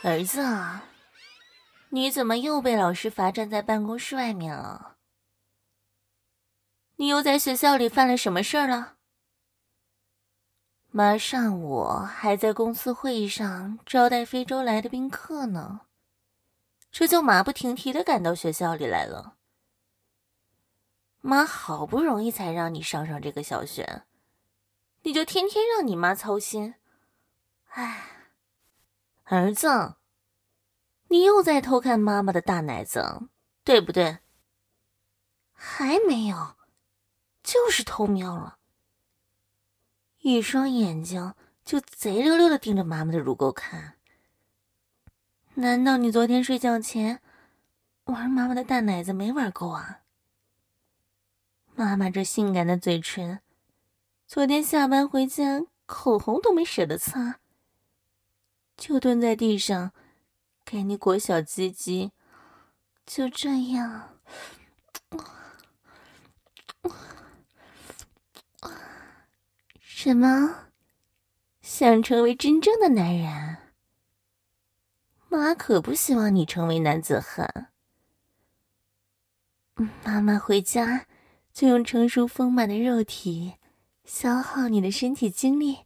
儿子啊，你怎么又被老师罚站在办公室外面了？你又在学校里犯了什么事儿了？妈上午还在公司会议上招待非洲来的宾客呢，这就马不停蹄地赶到学校里来了。妈好不容易才让你上这个小学，你就天天让你妈操心。唉，儿子，你又在偷看妈妈的大奶子，对不对？还没有，就是偷瞄了。一双眼睛就贼溜溜地盯着妈妈的乳沟看。难道你昨天睡觉前玩妈妈的大奶子没玩够啊？妈妈这性感的嘴唇，昨天下班回家口红都没舍得擦，就蹲在地上给你裹小鸡鸡，就这样。什么？想成为真正的男人？妈可不希望你成为男子汉。妈妈回家就用成熟丰满的肉体消耗你的身体精力。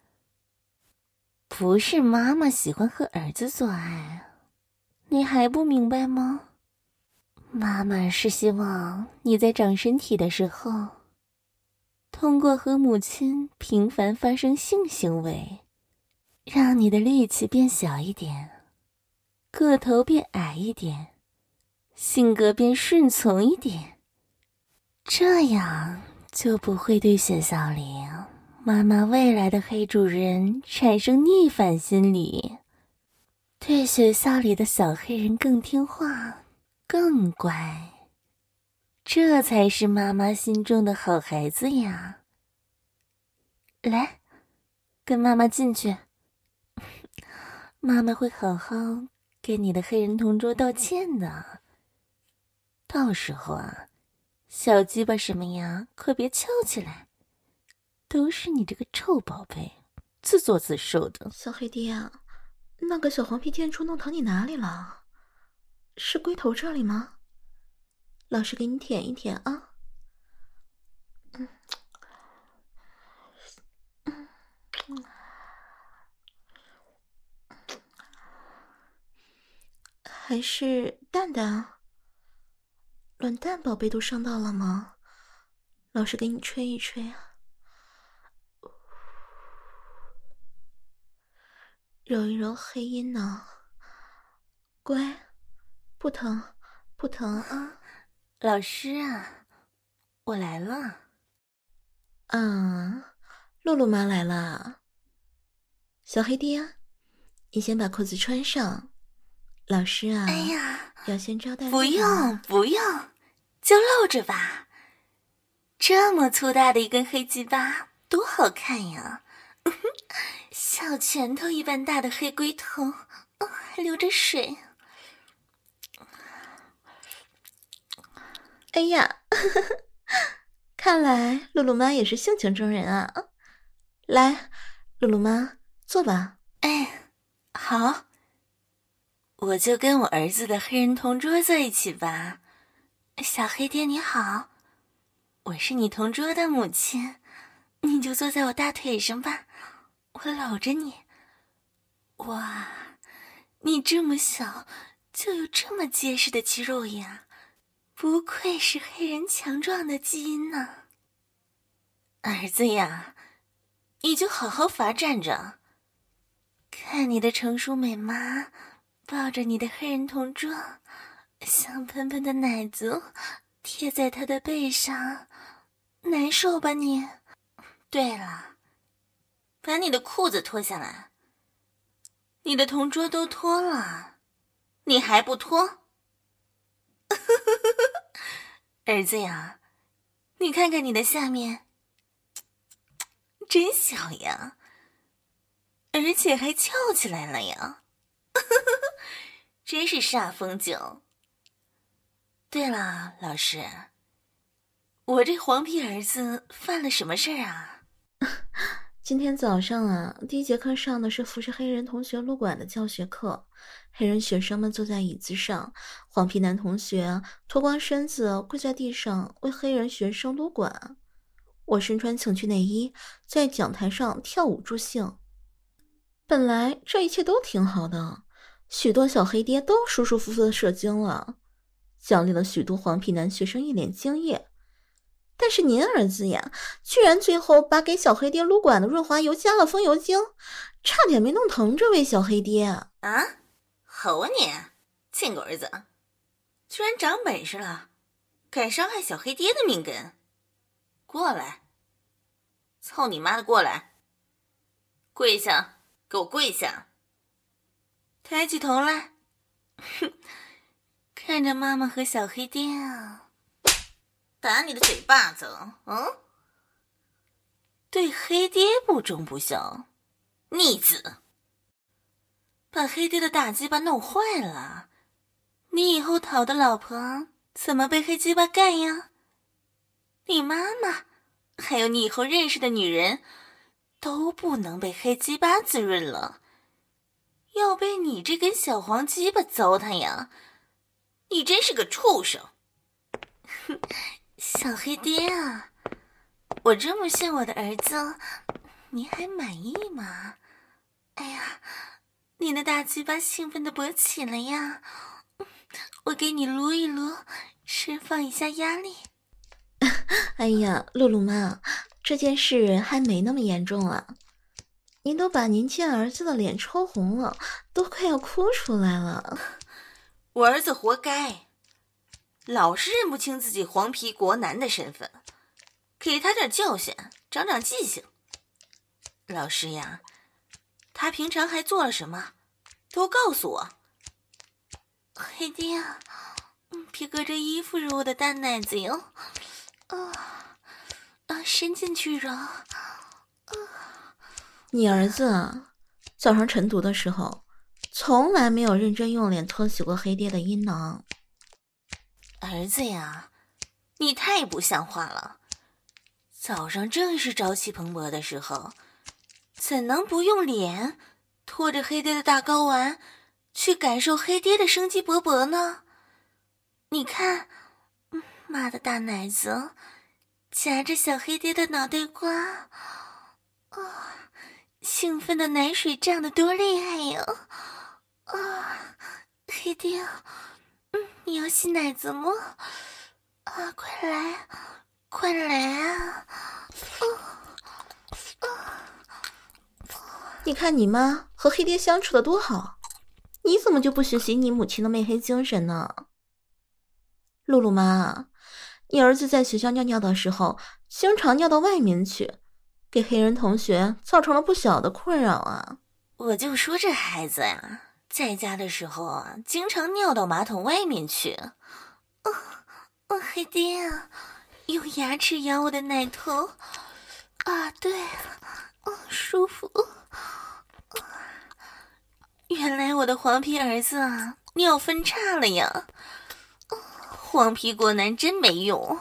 不是妈妈喜欢和儿子做爱，你还不明白吗？妈妈是希望你在长身体的时候，通过和母亲频繁发生性行为，让你的力气变小一点，个头变矮一点，性格变顺从一点，这样就不会对学校里妈妈未来的黑主人产生逆反心理，对学校里的小黑人更听话，更乖。这才是妈妈心中的好孩子呀。来，跟妈妈进去。妈妈会好好给你的黑人同桌道歉的。到时候啊，小鸡巴什么呀，可别翘起来，都是你这个臭宝贝自作自受的。 小黑爹啊，那个小黄皮贱畜弄疼你哪里了？是龟头这里吗？老师给你舔一舔啊。还是蛋蛋？卵蛋宝贝都伤到了吗？老师给你吹一吹啊，揉一揉黑阴呢。乖，不疼，不疼啊。 老师啊，我来了。 啊，露露妈来了。小黑爹，你先把裤子穿上。老师啊， 哎呀， 要先招待不露用不用，就露着吧。这么粗大的一根黑鸡巴，多好看呀！小拳头一般大的黑龟头，还流着水。 哎呀，看来露露妈也是性情中人啊！来，露露妈坐吧。 哎，好，我就跟我儿子的黑人同桌在一起吧。小黑爹你好，我是你同桌的母亲，你就坐在我大腿上吧，我搂着你。哇，你这么小就有这么结实的肌肉呀，不愧是黑人强壮的基因呢。儿子呀，你就好好罚站着，看你的成熟美妈抱着你的黑人同桌，香喷喷的奶子贴在他的背上，难受吧你？对了，把你的裤子脱下来，你的同桌都脱了，你还不脱？儿子呀，你看看你的下面，真小呀，而且还翘起来了呀，真是煞风景。对了，老师，我这黄皮儿子犯了什么事儿啊？ 今天早上啊，第一节课上的是服侍黑人同学撸管的教学课。黑人学生们坐在椅子上，黄皮男同学脱光身子跪在地上为黑人学生撸管。我身穿情趣内衣，在讲台上跳舞助兴。本来这一切都挺好的，许多小黑爹都舒舒服服的射精了，奖励了许多黄皮男学生一脸惊艳。但是您儿子呀，居然最后把给小黑爹撸管的润滑油加了风油精，差点没弄疼这位小黑爹啊！ 好啊你，贱狗儿子，居然长本事了，敢伤害小黑爹的命根！过来，操你妈的过来！跪下，给我跪下！抬起头来，哼，看着妈妈和小黑爹啊！打你的嘴巴子，对黑爹不忠不孝，逆子！把黑爹的大鸡巴弄坏了，你以后讨的老婆怎么被黑鸡巴干呀？你妈妈，还有你以后认识的女人，都不能被黑鸡巴滋润了，要被你这根小黄鸡巴糟蹋呀！你真是个畜生！哼。小黑爹啊，我这么炫我的儿子，你还满意吗？哎呀，你的大鸡巴兴奋地勃起了呀！我给你撸一撸，释放一下压力。 哎呀，露露妈，这件事还没那么严重啊！您都把您亲儿子的脸抽红了，都快要哭出来了。 我儿子活该，老是认不清自己黄皮国男的身份，给他点教训，长长记性。老师呀，他平常还做了什么？都告诉我。黑爹，别隔着衣服揉我的大奶子哟！伸进去揉。 你儿子早上晨读的时候，从来没有认真用脸搓洗过黑爹的阴囊。 儿子呀，你太不像话了！早上正是朝气蓬勃的时候，怎能不用脸拖着黑爹的大睾丸去感受黑爹的生机勃勃呢？你看，妈的大奶子夹着小黑爹的脑袋瓜，兴奋的奶水胀得多厉害呀！黑爹，你要吸奶子吗？快来，快来啊！ 你看你妈和黑爹相处的多好，你怎么就不学习你母亲的媚黑精神呢？露露妈，你儿子在学校尿尿的时候，经常尿到外面去，给黑人同学造成了不小的困扰啊！ 我就说这孩子呀，在家的时候啊，经常尿到马桶外面去。黑爹啊，用牙齿咬我的奶头。对，舒服。原来我的黄皮儿子啊，尿分叉了呀！黄皮国男真没用。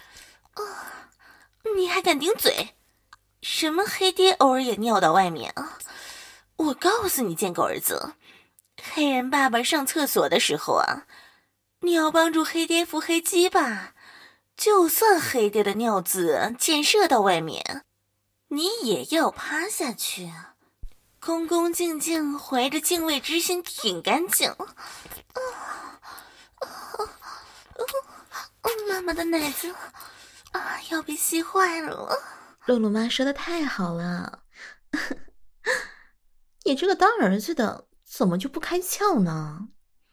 你还敢顶嘴？什么黑爹偶尔也尿到外面啊？我告诉你，贱狗儿子，黑人爸爸上厕所的时候啊，你要帮助黑爹扶黑鸡吧。就算黑爹的尿渍溅射到外面，你也要趴下去，恭恭敬敬，怀着敬畏之心挺干净。妈妈的奶子要被吸坏了。 露露妈说的太好了，你这个当儿子的怎么就不开窍呢？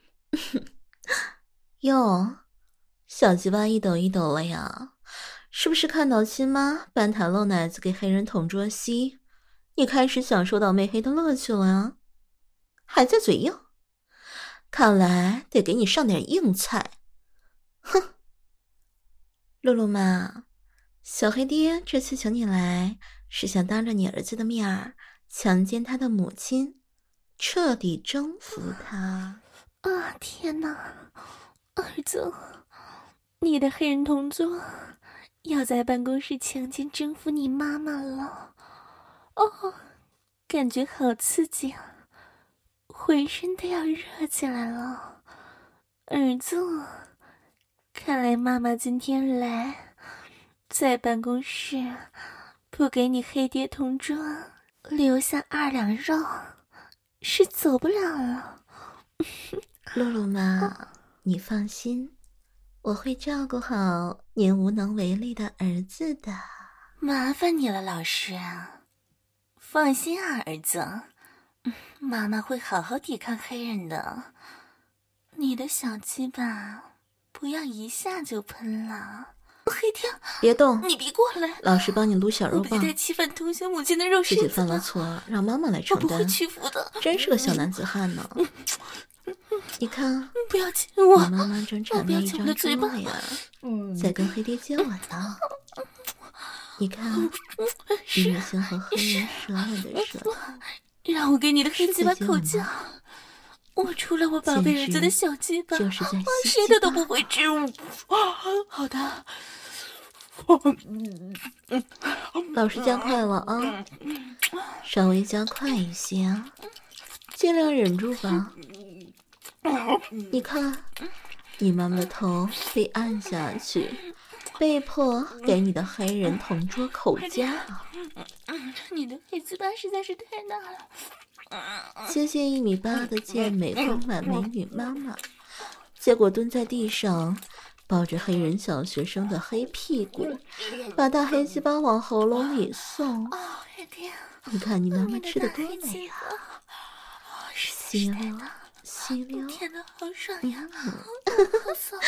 哟，小鸡巴一抖一抖了呀，是不是看到亲妈半袒露奶子给黑人同桌吸，你开始享受到媚黑的乐趣了呀？还在嘴硬，看来得给你上点硬菜。哼，露露妈，小黑爹这次请你来，是想当着你儿子的面儿强奸他的母亲，彻底征服他。 天哪，儿子，你的黑人同桌要在办公室强奸征服你妈妈了。 哦，感觉好刺激啊，浑身都要热起来了。儿子，看来妈妈今天来，在办公室不给你黑爹同桌留下2两肉，是走不了了。 露露妈，你放心，我会照顾好您无能为力的儿子的。 麻烦你了，老师。放心啊，儿子，妈妈会好好抵抗黑人的。你的小鸡巴不要一下就喷了。黑天， 别动！ 你别过来！ 老师帮你撸小肉棒。 我不带欺犯同学母亲的肉自己犯了错，让妈妈来承担。 我不会屈服的。 真是个小男子汉呢。你看， 不要亲我！ 你妈妈正馋了一张猪肉呀，在跟黑爹接吻呢。你看，你母亲和黑人舌吻的舌头， 让我给你的黑鸡巴口交。我除了我宝贝儿子的小鸡巴， 就是在谁的都不会治我。好的， 老师加快了啊，稍微加快一些啊，尽量忍住吧。你看，你妈妈的头被按下去，被迫给你的黑人同桌口交。 你的黑鸡巴实在是太大了。 谢谢1.8米的健美丰满美女妈妈，结果蹲在地上，抱着黑人小学生的黑屁股，把大黑鸡巴往喉咙里送。你看你妈妈吃的多美啊！吸溜吸溜， 天哪，好爽呀！好爽！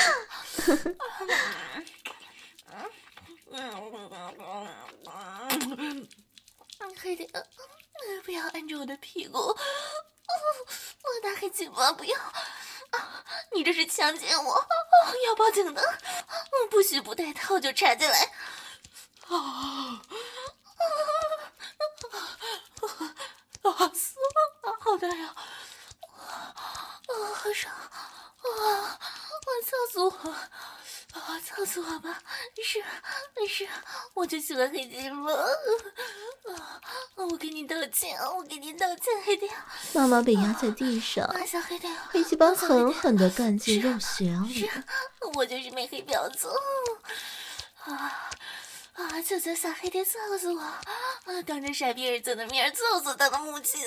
黑的，不要按着我的屁股！我大黑鸡巴不要！你这是强奸我！要报警的！不许不带套就插进来！好大呀！好爽！操死我！操死我吧！是，我就喜欢黑鸡巴。我给你道歉，黑爹。 妈妈被压在地上， 小黑爹， 黑鸡巴狠狠地干进肉穴里。 我就是没黑婊子。求求小黑爹揍死我！当着傻逼儿子的面揍死他的母亲！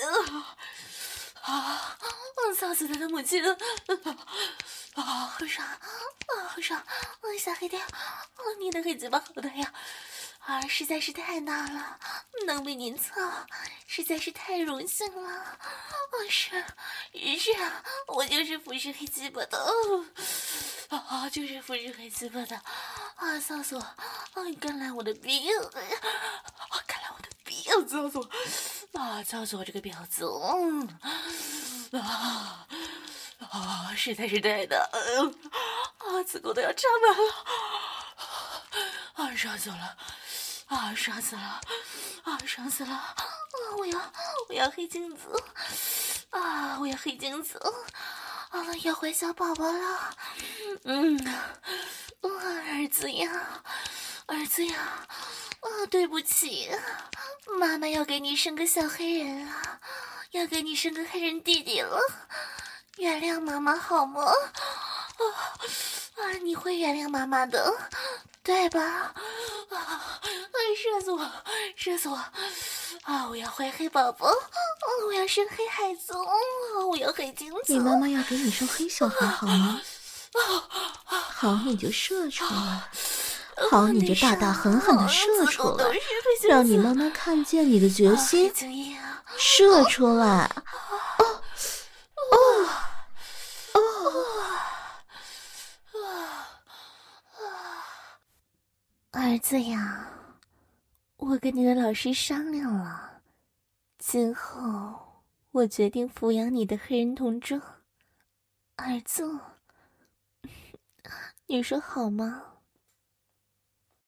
操死他的母亲！好爽！好爽！小黑爹，你的黑鸡巴好大呀！实在是太大了，能被您操，实在是太荣幸了。是啊，我就是服侍黑鸡巴的，就是服侍黑鸡巴的。操死我！干烂我的逼！操死我！操死我这个婊子！实在是太大，子宫都要插满了，爽死了！爽死了！爽死了！我要黑精子！我要黑精子！要怀小宝宝了！儿子呀！对不起，妈妈要给你生个小黑人了，要给你生个黑人弟弟了，原谅妈妈好吗？你会原谅妈妈的，对吧？射死我！我要怀黑宝宝，我要生黑孩子，我要黑精子。 你妈妈要给你生黑小孩好吗？好，你就射出来。好，你就大大狠狠地射出来，让你妈妈看见你的决心。射出来！ 儿子呀，我跟你的老师商量了，今后我决定抚养你的黑人同桌。儿子，你说好吗？